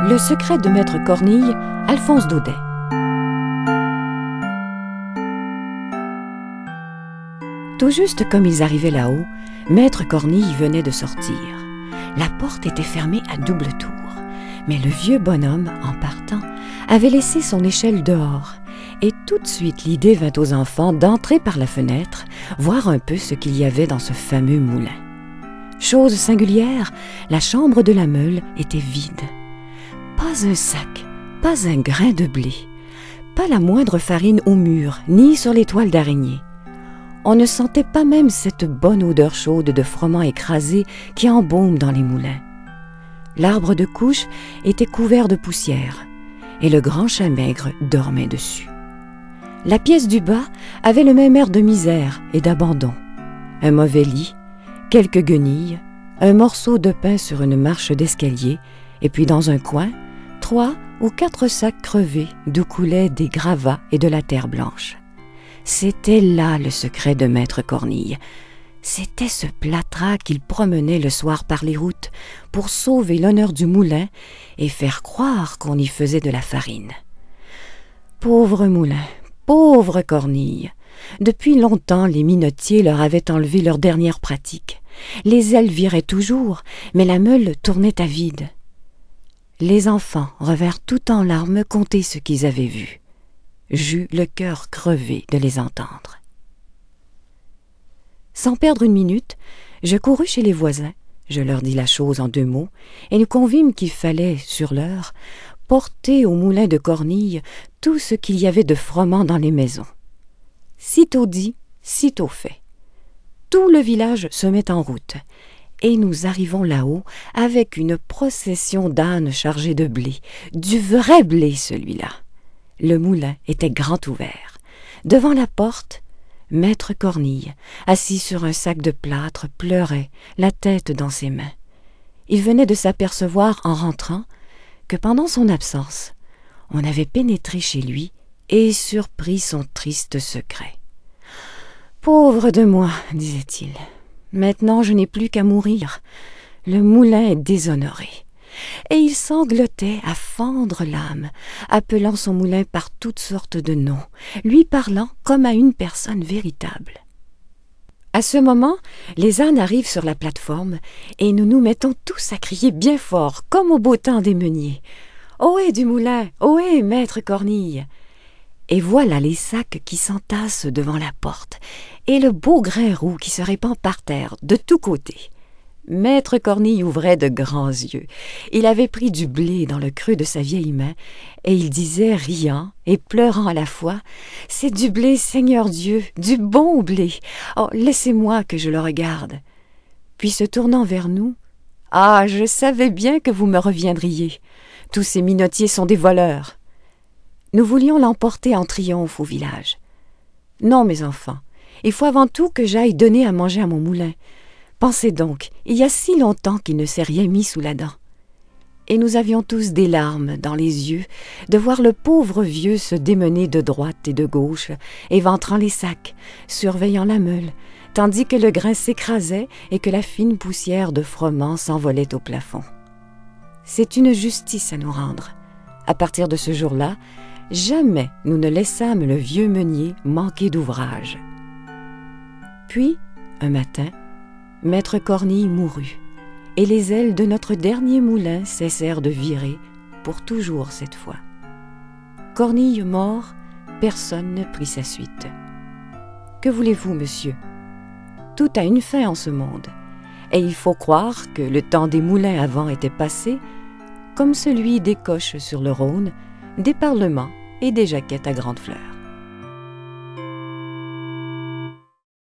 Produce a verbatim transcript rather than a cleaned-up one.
Le secret de Maître Cornille, Alphonse Daudet. Tout juste comme ils arrivaient là-haut, Maître Cornille venait de sortir. La porte était fermée à double tour, mais le vieux bonhomme, en partant, avait laissé son échelle dehors. Et tout de suite, l'idée vint aux enfants d'entrer par la fenêtre, voir un peu ce qu'il y avait dans ce fameux moulin. Chose singulière, la chambre de la meule était vide. Pas un sac, pas un grain de blé, pas la moindre farine au mur, ni sur les toiles d'araignée. On ne sentait pas même cette bonne odeur chaude de froment écrasé qui embaume dans les moulins. L'arbre de couche était couvert de poussière, et le grand chat maigre dormait dessus. La pièce du bas avait le même air de misère et d'abandon. Un mauvais lit, quelques guenilles, un morceau de pain sur une marche d'escalier, et puis dans un coin, trois ou quatre sacs crevés d'où coulaient des gravats et de la terre blanche. C'était là le secret de Maître Cornille. C'était ce plâtras qu'il promenait le soir par les routes pour sauver l'honneur du moulin et faire croire qu'on y faisait de la farine. Pauvre moulin, pauvre Cornille! Depuis longtemps, les minotiers leur avaient enlevé leur dernière pratique. Les ailes viraient toujours, mais la meule tournait à vide. Les enfants revinrent tout en larmes conter ce qu'ils avaient vu. J'eus le cœur crevé de les entendre. Sans perdre une minute, je courus chez les voisins, je leur dis la chose en deux mots, et nous convîmes qu'il fallait, sur l'heure, porter au moulin de Cornille tout ce qu'il y avait de froment dans les maisons. Sitôt dit, sitôt fait. Tout le village se met en route, et nous arrivons là-haut avec une procession d'ânes chargés de blé, du vrai blé celui-là. Le moulin était grand ouvert. Devant la porte, Maître Cornille, assis sur un sac de plâtre, pleurait, la tête dans ses mains. Il venait de s'apercevoir en rentrant que pendant son absence, on avait pénétré chez lui et surpris son triste secret. « Pauvre de moi, disait-il, maintenant je n'ai plus qu'à mourir. Le moulin est déshonoré. » Et il sanglotait à fendre l'âme, appelant son moulin par toutes sortes de noms, lui parlant comme à une personne véritable. À ce moment, les ânes arrivent sur la plateforme et nous nous mettons tous à crier bien fort, comme au beau temps des meuniers. « Ohé du moulin! Ohé, Maître Cornille !» Et voilà les sacs qui s'entassent devant la porte et le beau grain roux qui se répand par terre de tous côtés. Maître Cornille ouvrait de grands yeux. Il avait pris du blé dans le creux de sa vieille main, et il disait, riant et pleurant à la fois, « C'est du blé, Seigneur Dieu, du bon blé. Oh, laissez-moi que je le regarde. » Puis se tournant vers nous, « Ah, je savais bien que vous me reviendriez. Tous ces minotiers sont des voleurs. » Nous voulions l'emporter en triomphe au village. « Non, mes enfants, il faut avant tout que j'aille donner à manger à mon moulin. Pensez donc, il y a si longtemps qu'il ne s'est rien mis sous la dent. » Et nous avions tous des larmes dans les yeux de voir le pauvre vieux se démener de droite et de gauche, éventrant les sacs, surveillant la meule, tandis que le grain s'écrasait et que la fine poussière de froment s'envolait au plafond. C'est une justice à nous rendre. À partir de ce jour-là, jamais nous ne laissâmes le vieux meunier manquer d'ouvrage. Puis, un matin, Maître Cornille mourut, et les ailes de notre dernier moulin cessèrent de virer, pour toujours cette fois. Cornille mort, personne ne prit sa suite. Que voulez-vous, monsieur? Tout a une fin en ce monde, et il faut croire que le temps des moulins à vent était passé, comme celui des coches sur le Rhône, des parlements et des jaquettes à grandes fleurs.